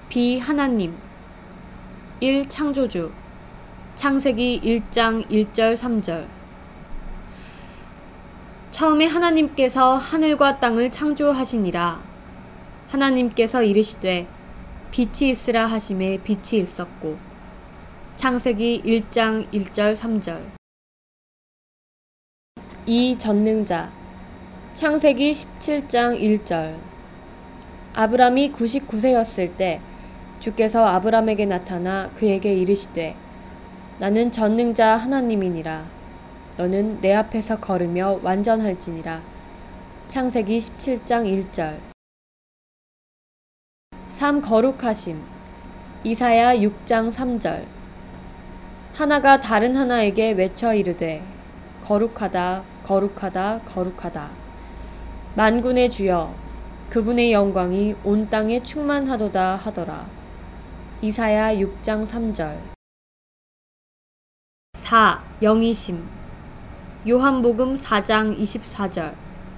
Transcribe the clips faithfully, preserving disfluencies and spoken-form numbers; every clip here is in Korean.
비하나님 일. 창조주 창세기 일 장 일 절 삼 절. 처음에 하나님께서 하늘과 땅을 창조하시니라. 하나님께서 이르시되 빛이 있으라 하심에 빛이 있었고. 창세기 일 장 일 절 삼 절. 이. 전능자 창세기 십칠 장 일 절. 아브람이 구십구 세였을 때 주께서 아브람에게 나타나 그에게 이르시되 나는 전능자 하나님이니라. 너는 내 앞에서 걸으며 완전할지니라. 창세기 십칠 장 일 절. 삼. 거룩하심 이사야 육 장 삼 절. 하나가 다른 하나에게 외쳐 이르되 거룩하다 거룩하다 거룩하다. 만군의 주여 그분의 영광이 온 땅에 충만하도다 하더라. 이사야 육 장 삼 절. 사. 영이심 요한복음 사 장 이십사 절.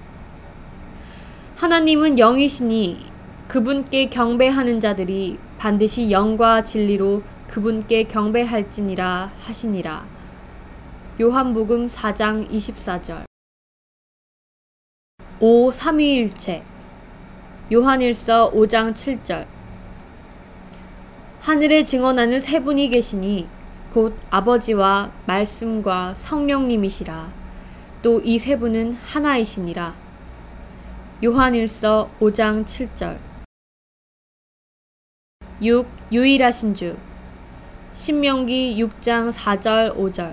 하나님은 영이시니 그분께 경배하는 자들이 반드시 영과 진리로 그분께 경배할지니라 하시니라. 요한복음 사 장 이십사 절. 오. 삼위일체 요한일서 오 장 칠 절. 하늘에 증언하는 세 분이 계시니 곧 아버지와 말씀과 성령님이시라. 또 이 세 분은 하나이시니라. 요한일서 오 장 칠 절. 육. 유일하신 주 신명기 육 장 사 절 오 절.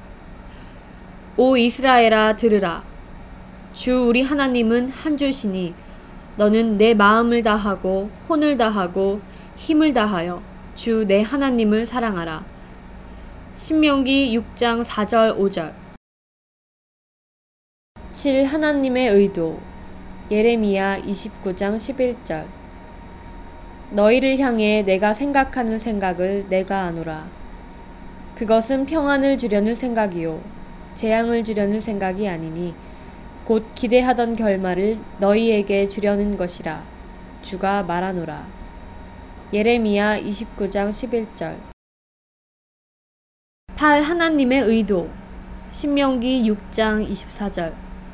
오 이스라엘아 들으라. 주 우리 하나님은 한 주시니 너는 내 마음을 다하고 혼을 다하고 힘을 다하여 주 내 하나님을 사랑하라. 신명기 육 장 사 절 오 절. 칠. 하나님의 의도 예레미야 이십구 장 십일 절. 너희를 향해 내가 생각하는 생각을 내가 아노라. 그것은 평안을 주려는 생각이요 재앙을 주려는 생각이 아니니 곧 기대하던 결말을 너희에게 주려는 것이라. 주가 말하노라. 예레미야 이십구 장 십일 절. 팔. 하나님의 의도 신명기 육 장 이십사 절.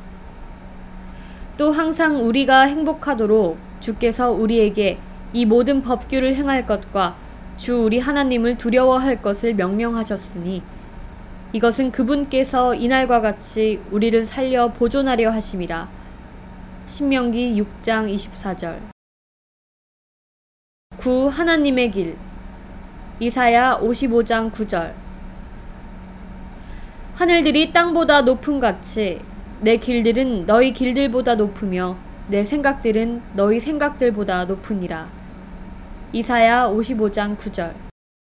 또 항상 우리가 행복하도록 주께서 우리에게 이 모든 법규를 행할 것과 주 우리 하나님을 두려워할 것을 명령하셨으니 이것은 그분께서 이날과 같이 우리를 살려 보존하려 하심이라. 신명기 육 장 이십사 절. 구. 하나님의 길 이사야 오십오 장 구 절. 하늘들이 땅보다 높음 같이 내 길들은 너희 길들보다 높으며 내 생각들은 너희 생각들보다 높으니라. 이사야 오십오 장 구 절.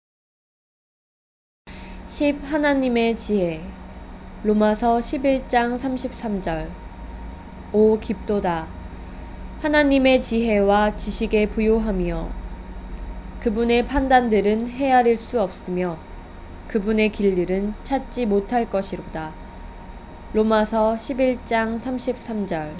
십. 하나님의 지혜 로마서 십일 장 삼십삼 절. 오. 깊도다 하나님의 지혜와 지식에 부요하며 그분의 판단들은 헤아릴 수 없으며 그분의 길들은 찾지 못할 것이로다. 로마서 십일 장 삼십삼 절.